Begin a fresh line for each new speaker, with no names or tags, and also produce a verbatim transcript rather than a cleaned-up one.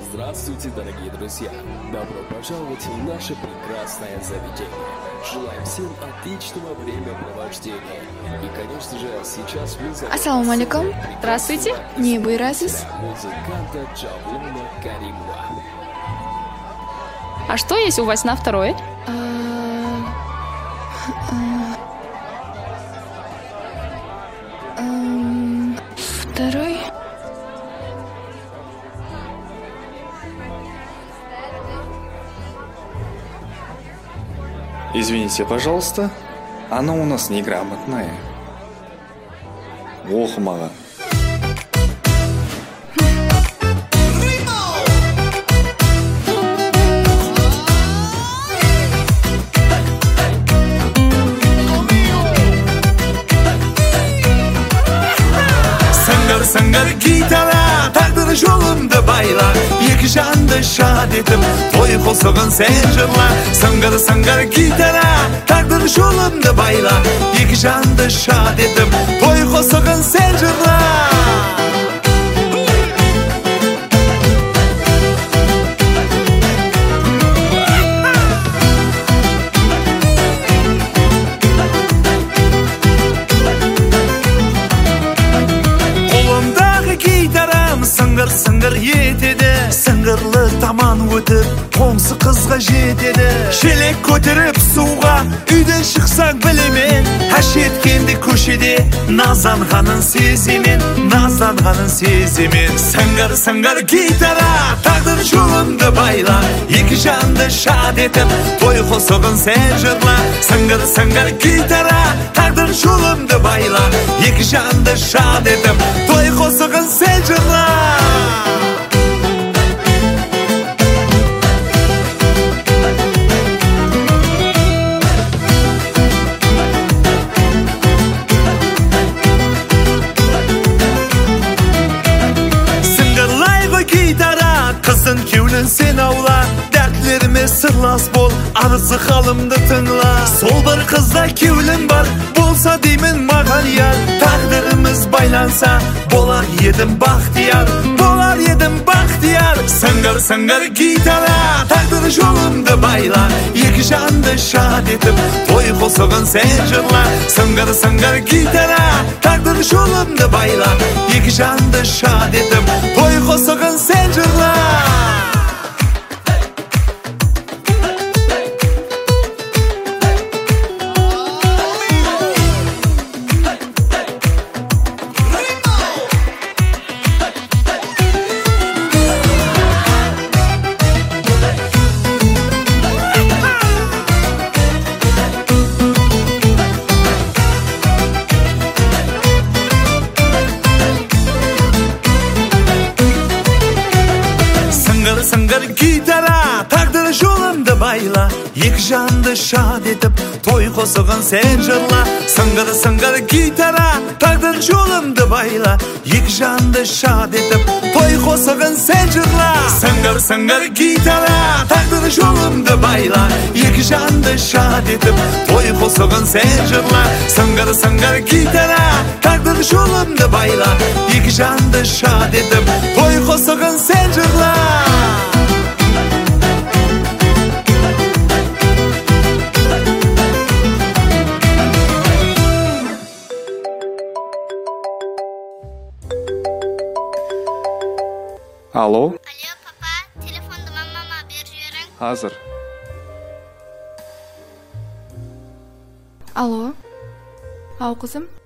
Здравствуйте, дорогие друзья! Добро пожаловать в наше прекрасное заведение. Желаем всем отличного времяпровождения. И, конечно же, сейчас мы запросим...
Ассаламу алейкум. Здравствуйте. Не буйрасыз.
Музыканта Джавлона Каримова.
А что есть у вас на второй? Второй?
Извините, пожалуйста, оно у нас неграмотное. Оқымаған.
Sangar sangar gitara, taqdir yolumda bayla, iki janды şad etip, toy qosog'in sen jırla. Sangar sangar gitara, taqdir yolumda bayla, iki janды şad etip, toy qosog'in sen jırla. Сыңғыр сыңғыр етеді, сыңғырлы таман өтіп, қоңсы қызға жетеді. Шелек көтеріп суға, үйден шықсаң білемен, әш еткенді көшеде, назанғанын сеземен, назанғанын сеземен. Сыңғыр сыңғыр гитара, тағдыр жолымды байла, екі жанды шад етіп, той қосығын сен жырла. Сыңғыр сыңғыр гитара, тағдыр жолымды байла, екі жанды шад етіп, той қосығын сен жырла. Сыңғырлай ғой гитара, қыздың кеулін сен аула, дәртлеріме сырлас бол, арызы қалымды тыңла. Сол бір қызда кеулін бар, болса деймін маған яр, тағдырымыз байланса, болар едім бақтияр, болар едім бақтияр. Сыңғыр сыңғыр гитара, тағдыр жолымды байла, екі жанды шад етіп, той қосығын сен жырла. Сыңғыр сыңғыр гитара, тағдыр жолымды байла, екі жанды шад етіп, той қосығын сен жырла. Сыңғыр гитара, тағдыр жолымды байла, екі жанды шад етіп, той қосығын сен жырла. Сыңғыр сыңғыр гитара, тағдыр жолымды байла, екі жанды шад етіп, той қосығын сен жырла. Сыңғыр сыңғыр гитара, тағдыр жолымды байла, екі жанды шад етіп, той қосығын сен жырла. Сыңғыр сыңғыр гитара, тағдыр жолымды байла, екі жанды шад етіп, той қосығын сен жырла.
Алло?
Алло, папа, телефонды мамама беріп жіберің.
Hazır.
Алло. Ау, қызым.